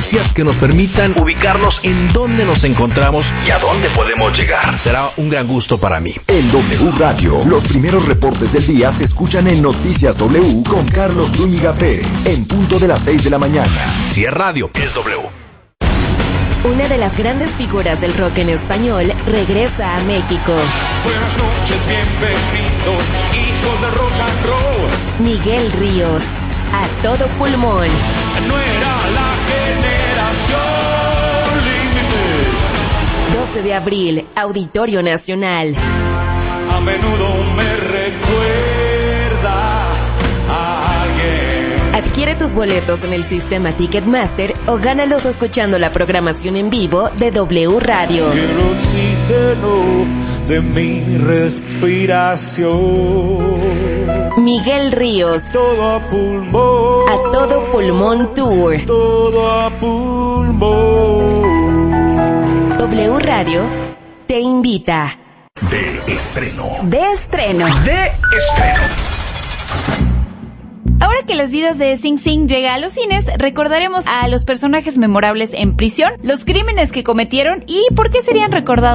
noticias que nos permitan ubicarnos en dónde nos encontramos y a dónde podemos llegar. Será un gran gusto para mí. En W Radio, los primeros reportes del día se escuchan en Noticias W con Carlos Zúñiga Pérez, en punto de las 6 de la mañana. Si es radio, es W. Una de las grandes figuras del rock en español regresa a México. Buenas noches, bienvenidos, hijos de rock and roll. Miguel Ríos, a todo pulmón. No era la generación límite. 12 de abril, Auditorio Nacional. A menudo me recuerda a alguien. Adquiere tus boletos en el sistema Ticketmaster o gánalos escuchando la programación en vivo de W Radio. El oxígeno de mi respiración. Miguel Ríos, Todo a pulmón. a todo pulmón tour. Todo a pulmón. W Radio te invita. De estreno. De estreno. De estreno. Ahora que las vidas de Sing Sing llega a los cines, recordaremos a los personajes memorables en prisión, los crímenes que cometieron y por qué serían recordados